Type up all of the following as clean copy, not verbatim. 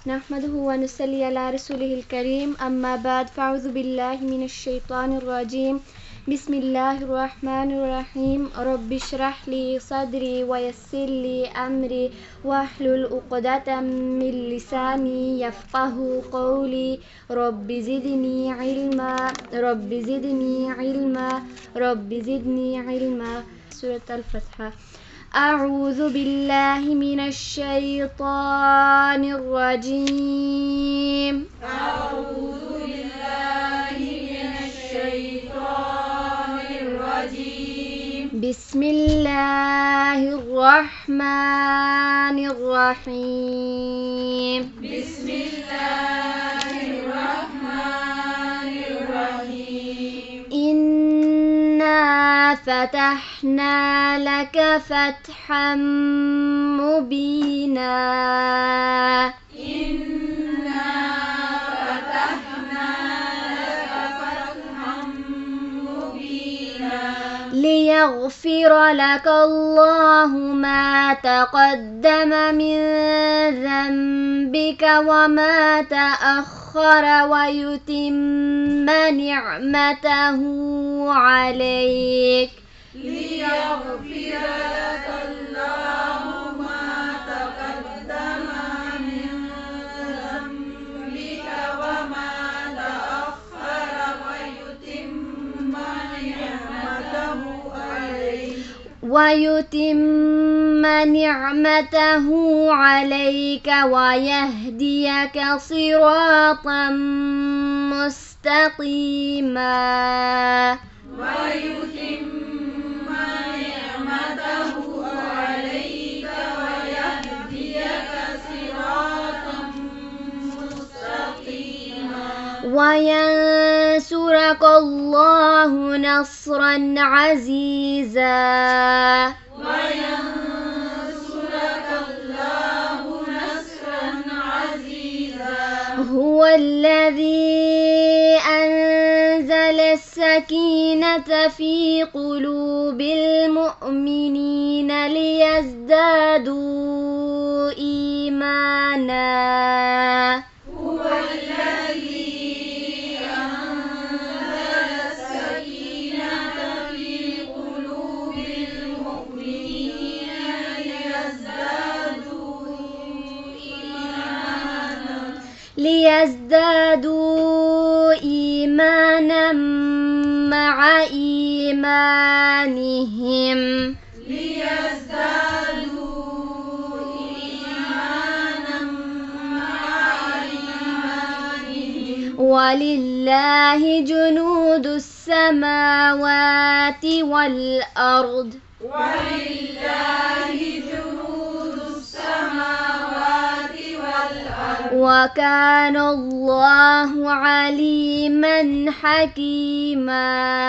نحمده ونصلي على رسوله الكريم أما بعد فأعوذ بالله من الشيطان الرجيم بسم الله الرحمن الرحيم رب اشرح لي صدري ويسر لي أمري واحلل عقدة من لساني يفقه قولي رب زدني علما رب زدني علما رب زدني علما. سورة الفتحة. أعوذ بالله من الشيطان الرجيم. أعوذ بالله من الشيطان الرجيم. بسم الله الرحمن الرحيم. بسم الله الرحمن الرحيم. إنا فتحنا لك فتحا مبينا. إنا فتحنا لك فتحا مبينا. ليغفر لك الله ما تقدم من ذنبك وما تأخر ويتم نعمته عليك. ليغفر لك الله ما تقدم من ذنبك وما تأخر ويتم نعمته عليك ويهديك صراطا مستقيما. ويتم نعمته عليك ويهديك صراطا مستقيما. وينصرك الله نصرا عزيزا. وينصرك الله نصرا عزيزا. هو الذي أنزل السكينة في قلوب المؤمنين ليزدادوا إيمانا. هو الذي أنزل السكينة في قلوب المؤمنين ليزدادوا إيمانا مع إيمانهم. ولله جنود السماوات والأرض. ولله جنود السماوات والأرض. وكان الله عليما حكيما.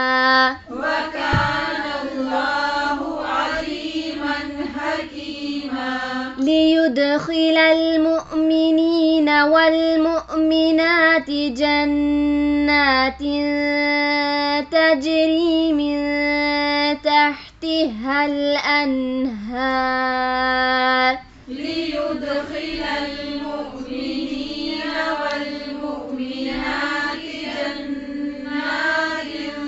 وكان الله عليما حكيما. ليدخل المؤمنين والمؤمنات جنات تجري من تحتها الأنهار. ليدخل المؤمنين والمؤمنات جنات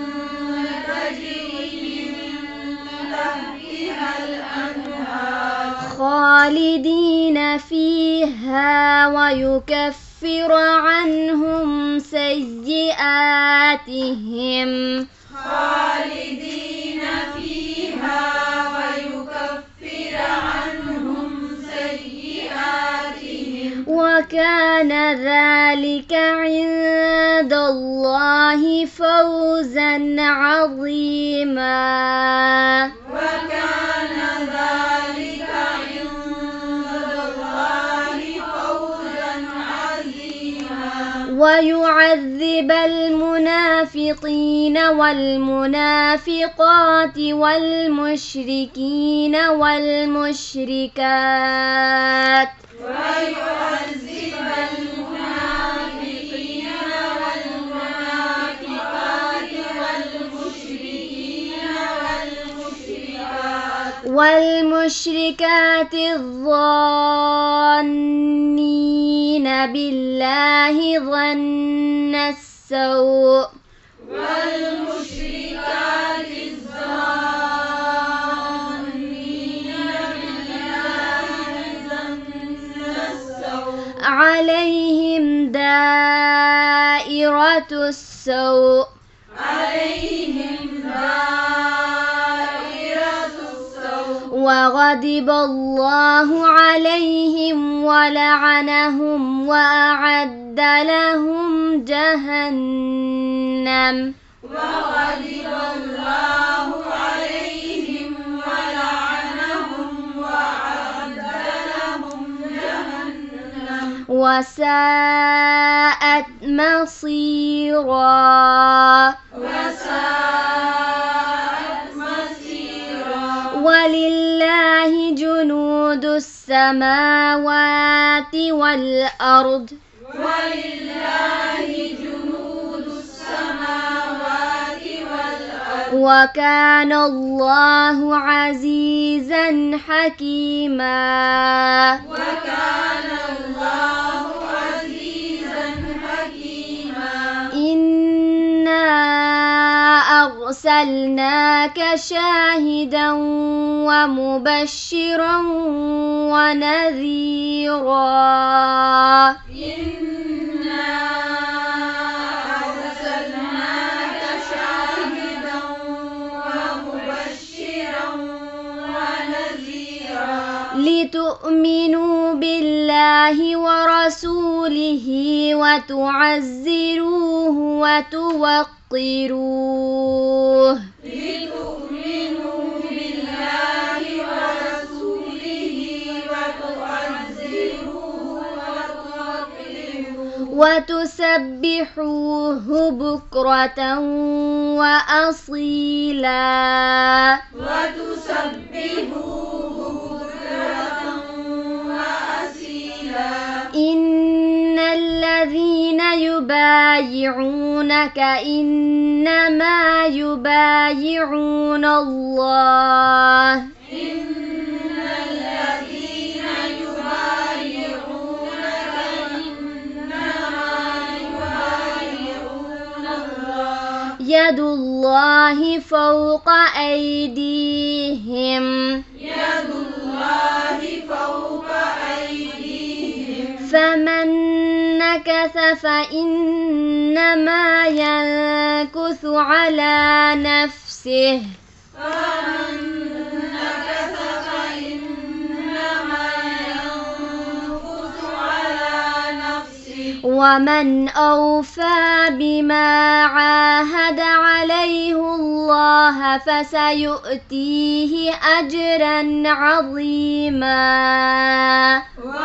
تجري من تحتها الأنهار خالدين فيها ويكفر عنهم سيئاتهم. خالدين فيها ويكفر عنهم سيئاتهم. وكان ذلك عند الله فوزا عظيما. وكان ذلك عند الله فوزا عظيما. ويعذب المنافقين والمنافقات والمشركين والمشركات. ويعذب المنافقين والمنافقات والمشركين والمشركات والمشركات الظانين بالله ظن السوء والمشركات الظانين بالله ظن السوء عليهم دائرة السوء وغضب الله عليهم ولعنهم وأعد لهم جهنم وغضب الله عليهم ولعنهم وأعد لهم جهنم وساءت مصيرا ولله جنود السماوات والأرض وكان الله عزيزا حكيما إنا أرسلناك شاهدا ومبشرا ونذيرا لتؤمنوا بالله ورسوله وتعزروه وتوقروه وتسبحوه بكرة وأصيلا إن الذين يبايعونك إنما يبايعون الله يد الله فوق أيديهم فمن نكث فإنما ينكث على نفسه ومن أوفى بما عاهد عليه الله فسيؤتيه أجرا عظيما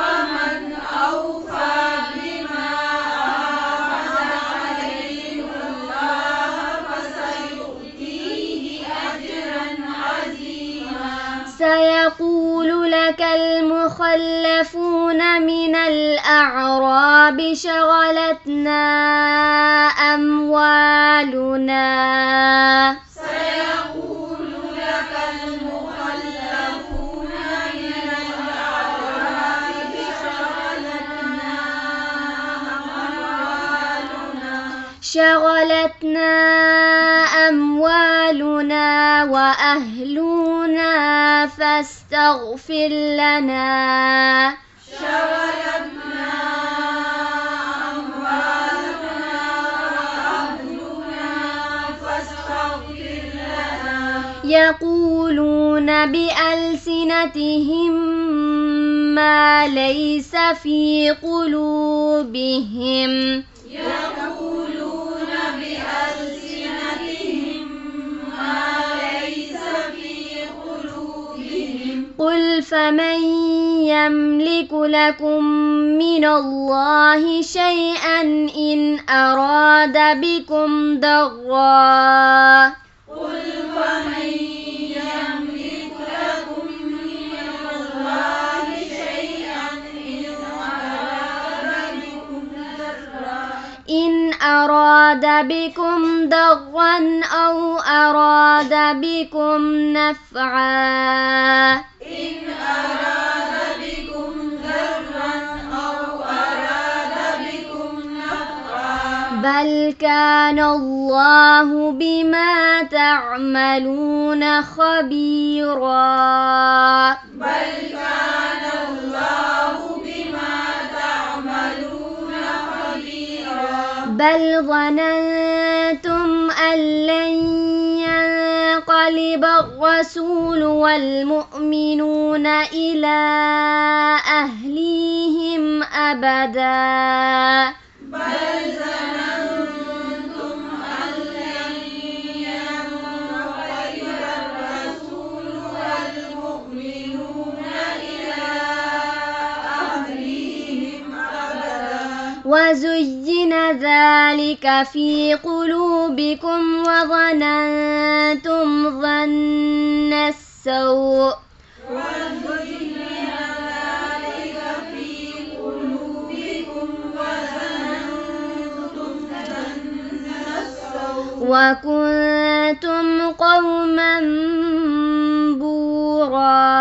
سيقول لك المخلفون من الأعراب شغلتنا أموالنا شغلتنا أموالنا وأهلنا فاستغفر لنا يقولون بألسنتهم ما ليس في قلوبهم قل فمن يملك لكم من الله شيئا إن أراد بكم ضرا إن أراد بكم ضرا أو أراد بكم نفعا إن أراد بكم ضرا أو أراد بل كان الله بما تعملون خبيرا بل كان الله بما تعملون خبيرا بل ظننتم أن لن ينقلب الرسول والمؤمنون إلى أهليهم أبدا بل ظننتم أن لن ينقلب الرسول والمؤمنون إلى أهليهم أبدا وزين ذلك في قلوبكم وظننتم ظن السوء وزين ذلك في قلوبكم وظننتم ظن السوء وكنتم قوما بورا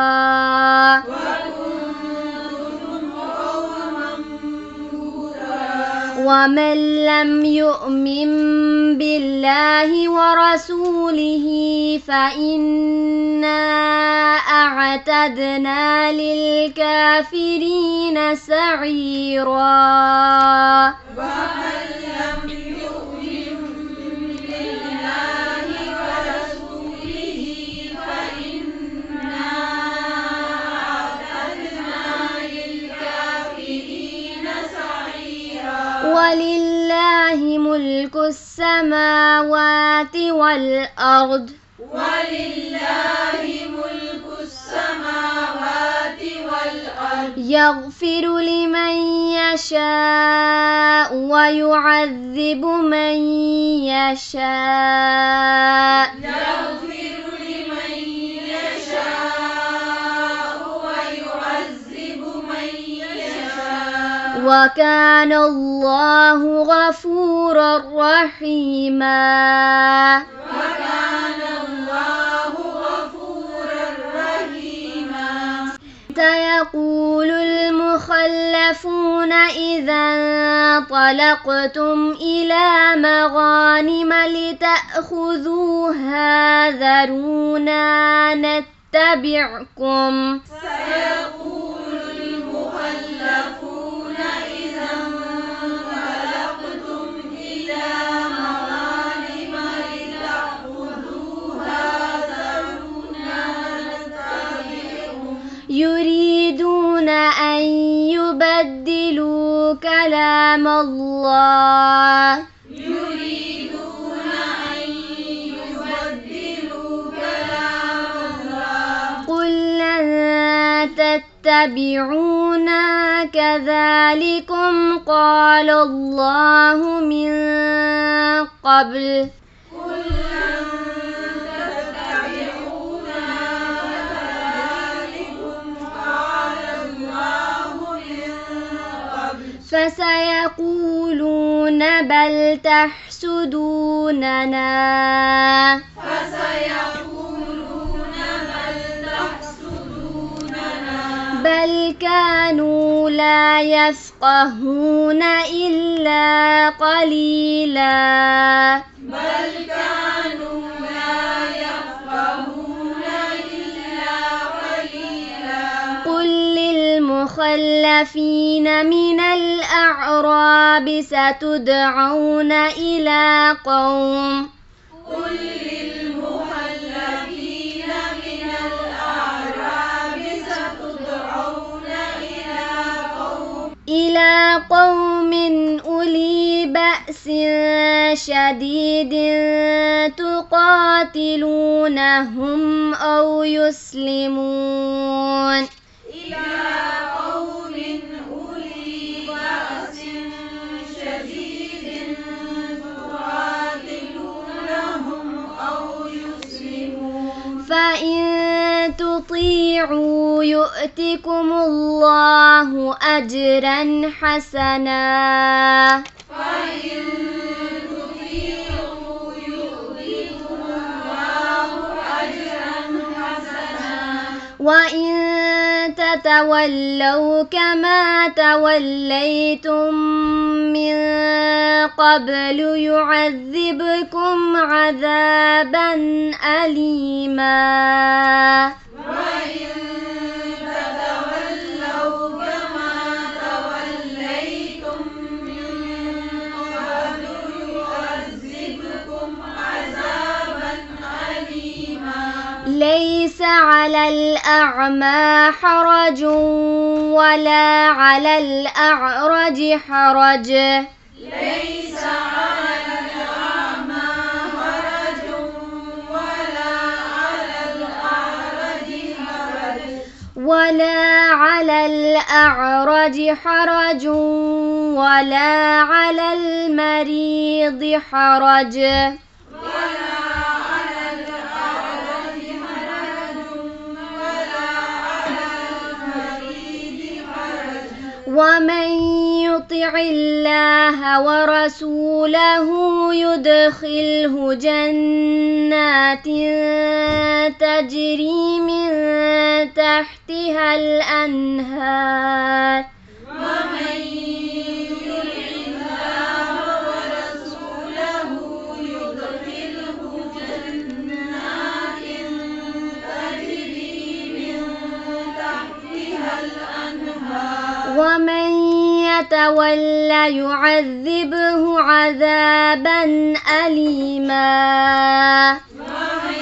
ومن لم يؤمن بالله ورسوله فإنا أعتدنا للكافرين سعيرا ومن لم يؤمن بالله ورسوله فإنا أعتدنا للكافرين سعيرا ولله ملك السماوات والأرض ولله ملك السماوات والأرض يغفر لمن يشاء ويعذب من يشاء يغفر لمن يشاء ويعذب من يشاء وكان الله غفورا رحيما وكان الله غفورا رحيما سيقول المخلفون إذا انطلقتم إلى مغانم لتأخذوها ذرونا نتبعكم سيقول المخلفون إذا انطلقتم إلى مغانم لتأخذوها ذرونا نتبعكم يريدون أن يبدلوا كلام الله يريدون أن يبدلوا كلام الله قل لن تتبعونا كذلكم قال الله من قبل قل لن تتبعونا كذلكم قال الله من قبل فسيقولون بل تحسدوننا فسيقولون بل تحسدوننا بل كانوا لا يفقهون إلا قليلا بل كانوا لا يفقهون إلا قليلا قل للمخلفين من الأعراب ستدعون إلى قوم قل للمخلفين من الأعراب ستدعون إلى قوم أولي بأس شديد تقاتلونهم أو يسلمون إلى قوم أولي بأس شديد تقاتلونهم أو يسلمون فإن تطيعوا يؤتكم الله أجرا حسنا فإن تطيعوا يؤتكم الله أجرا حسنا وإن تتولوا كما توليتم من قبل يعذبكم عذابا أليما وإن تتولوا كما توليتم من قبل يعذبكم عذابا أليما ليس على الأعمى حرج ولا على الأعرج حرج ليس على الأعمى حرج ولا على الأعرج حرج ولا على الأعرج حرج ولا على المريض حرج ولا على الأعرج حرج ولا على المريض حرج ومن يطع الله ورسوله يدخله جنات تجري من تحتها الأنهار ومن يطع الله ورسوله يدخله جنات تجري من تحتها الأنهار ومن يتولى يعذبه عذابا أليما ومن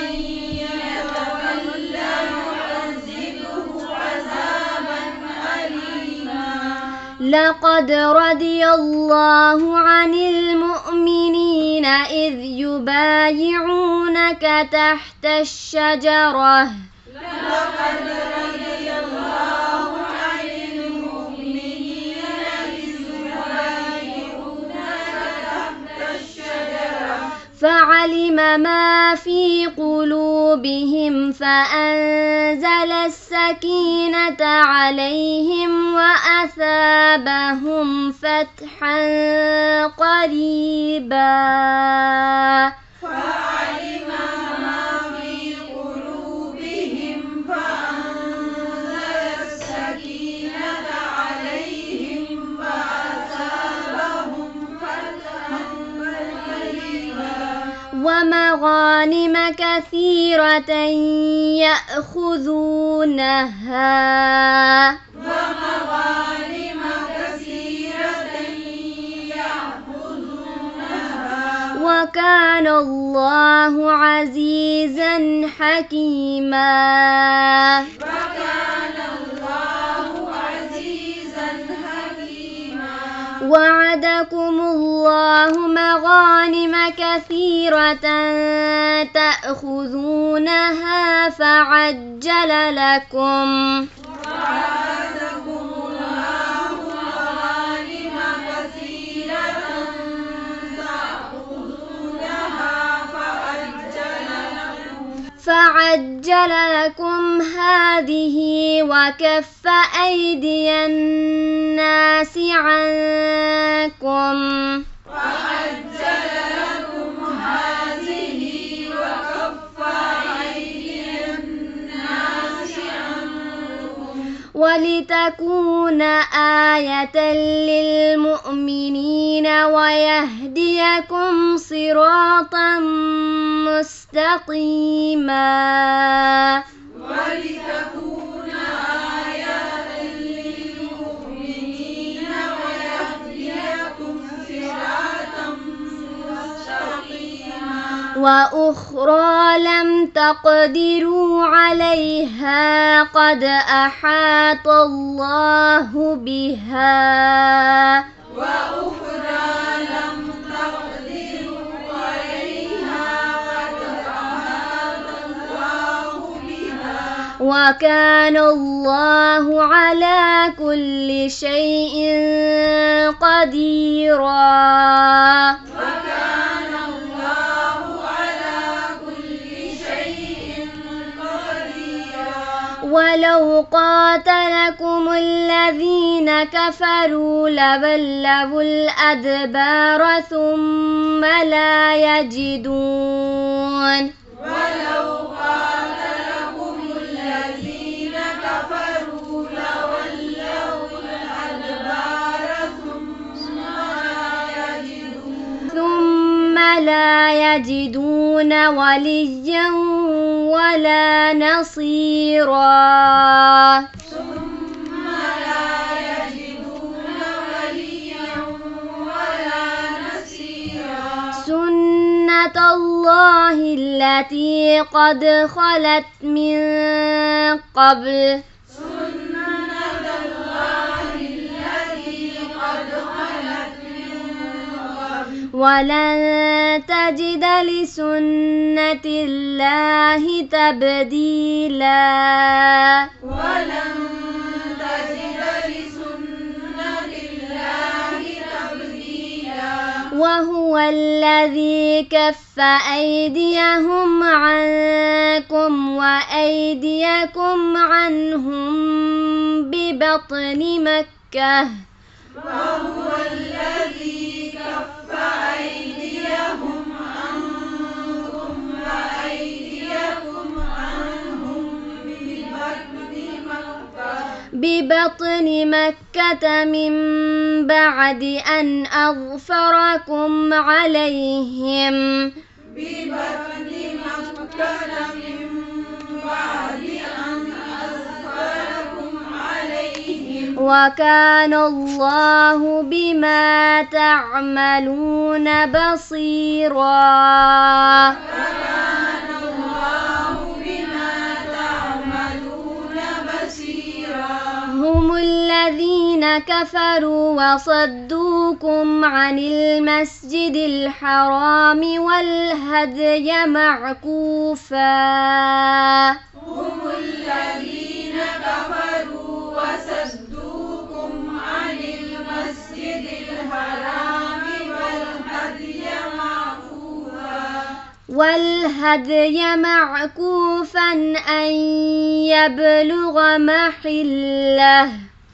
يتولى يعذبه عذابا أليما لقد رضي الله عن المؤمنين إذ يبايعونك تحت الشجرة لقد رضي الله عن المؤمنين إذ يبايعونك تحت الشجرة فعلم ما في قلوبهم فأنزل السكينة عليهم وأثابهم فتحا قريبا فعلم ما في قلوبهم فأنزل السكينة عليهم وأثابهم فتحا قريبا ومغانم كثيرة يأخذونها ومغانم كثيرة يأخذونها وكان الله عزيزا حكيما وكان الله عزيزا حكيما وعدكم الله مغانم كثيرة تأخذونها فعجل لكم وعدكم الله مغانم كثيرة تأخذونها فعجل لكم هذه وكف أيدي الناس عنكم وعجل لكم هذه وكف أيدي الناس عنكم ولتكون آية للمؤمنين ويهديكم صراطا مستقيما ولتكون آية للمؤمنين ويهديكم صراطا مستقيما وأخرى لم تقدروا عليها قد أحاط الله بها وأخرى لم تقدروا عليها قد أحاط الله بها وكان الله على كل شيء قديرا وكان الله على كل شيء قديرا ولو قاتلكم الذين كفروا لولوا الأدبار ثم لا يجدون ولو قاتلكم الذين كفروا لولوا الأدبار ثم لا يجدون لا يجدون وليا ولا نصيرا سنة الله التي قد خلت من قبل ولن تجد لسنة الله تبديلا وهو الذي كف أيديهم عنكم وأيديكم عنهم ببطن مكة من بعد أن أظفركم عليهم وكان الله بما تعملون بصيرا هم الذين كفروا وصدوكم عن المسجد الحرام والهدي معكوفا أن يبلغ محله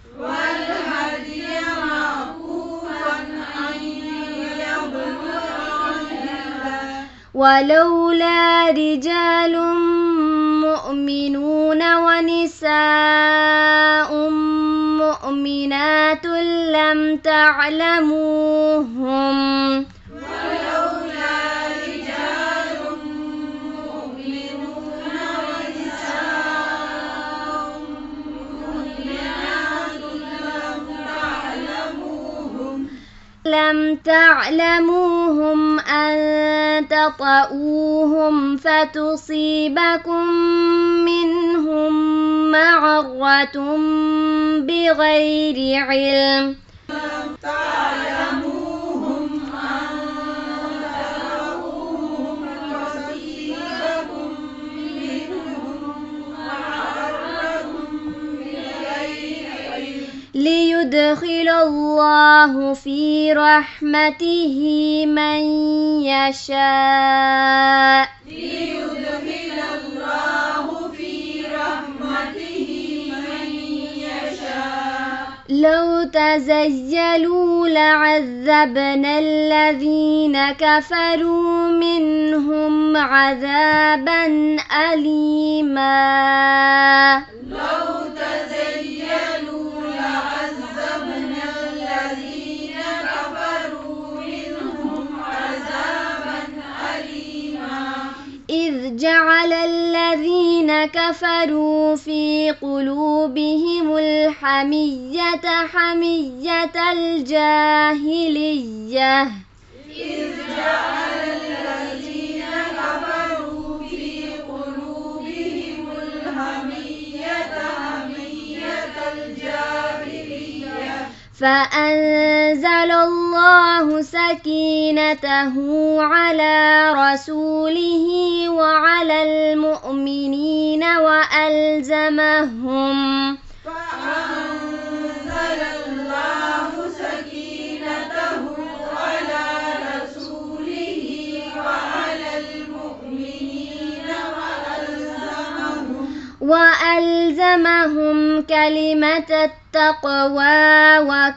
ولولا رجال مؤمنون ونساء مؤمنات لم تعلموهم أن تطؤوهم فتصيبكم منهم معرة بغير علم ليدخل الله في رحمته من يشاء لو تزيلوا لعذبنا الذين كفروا منهم عذابا أليما إذ جعل الذين كفروا في قلوبهم الحمية حمية الجاهلية فأنزل الله سكينته على رسوله وعلى المؤمنين وألزمهم كلمة التقوى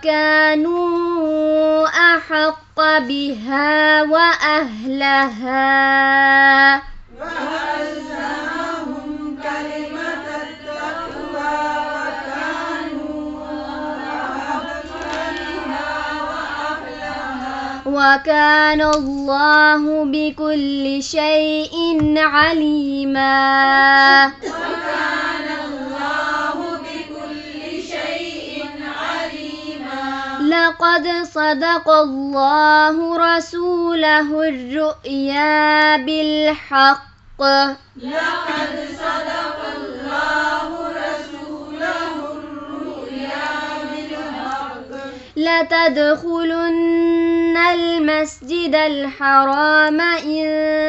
وكانوا أحق بها وأهلها وكان الله بكل شيء عليما. لقد صدق الله رسوله الرؤيا بالحق. لقد صدق الله رسوله الرؤيا بالحق. لتدخلن المسجد الحرام إن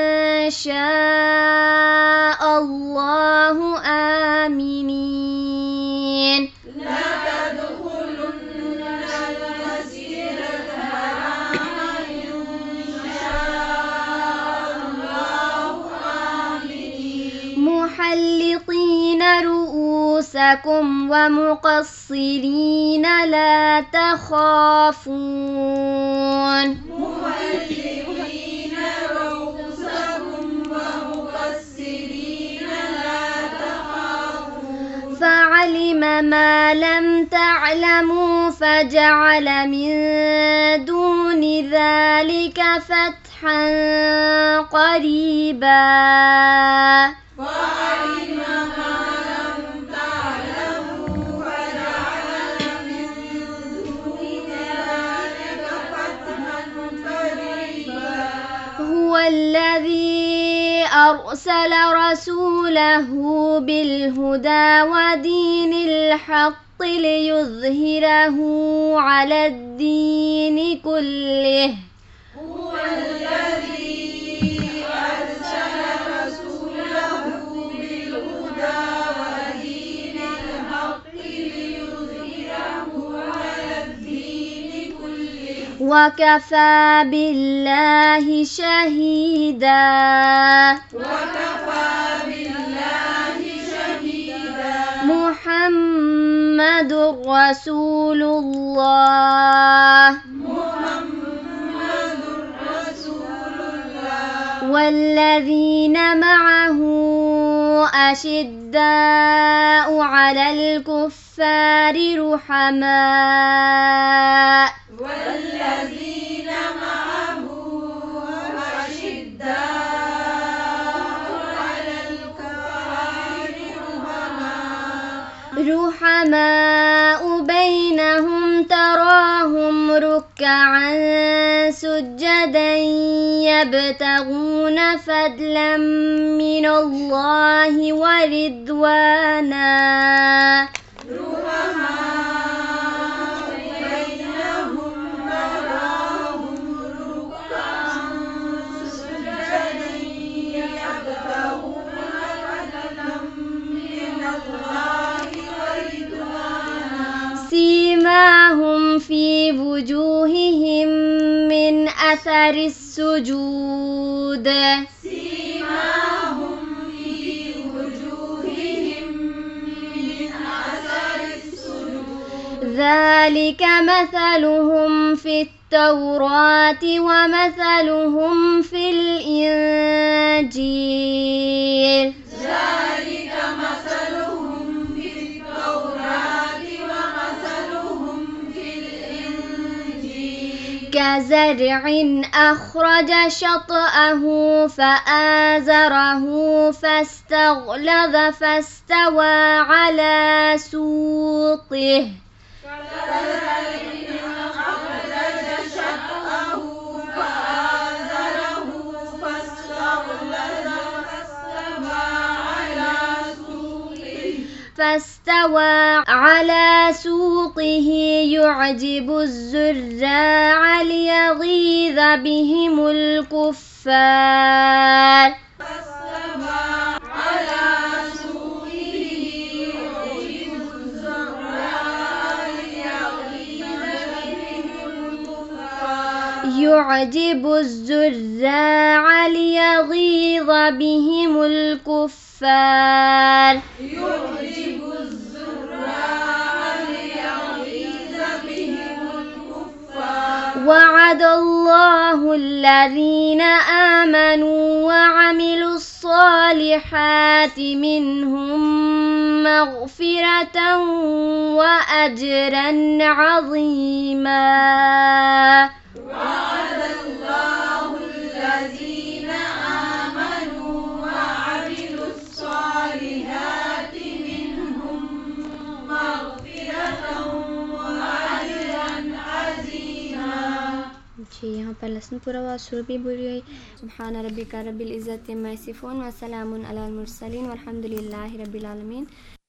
شاء الله آمنين. محلقين رؤوسكم ومقصرين لا تخافون. محلقين رؤوسكم ومقصرين لا تخافون. فعلم ما لم تعلموا فجعل من دون ذلك فتحا قريبا. وعلم ما لم تعلموا فجعل من دون ذلك فتحا قريبا. هو الذي أرسل رسوله بالهدى ودين الحق ليظهره على الدين كله. هو الذي أرسل رسوله بالهدى ودين الحق ليظهره على الدين كله. وكفى بالله شهيدا. وكفى بالله شهيدا. محمد رسول الله. محمد رسول الله. والذين معه أشداء على الكفار رحماء. والذين معه أشداء على الكفار رحماء بينهم تراهم ركعا سجدا يبتغون فضلا من الله ورضوانا. سيماهم في وجوههم من أثر السجود. سيماهم في وجوههم من أثر السجود. ذلك مثلهم في التوراة ومثلهم في الإنجيل. ذلك مثلهم في التوراة ومثلهم في الإنجيل. كزرع أخرج شطأه فآزره فاستغلظ فاستوى على سوقه. فاستوى على سوقه يعجب الزراع ليغيظ بهم الكفار. يعجب الزراع ليغيظ بهم الكفار. يعجب الزراع ليغيظ بهم الكفار. وعد الله الذين آمنوا وعملوا الصالحات منهم مغفرة وأجرا عظيما. وعد जी, यहाँ पर लहसुन पूरा हुआ, शुरू भी बुरी हुई। सुब्हान रब्बिका रब्बिल इज़्ज़ति अम्मा यसिफ़ून व सलामुन अलल मुरसलीन वल्हम्दुलिल्लाहि रब्बिल आलमीन।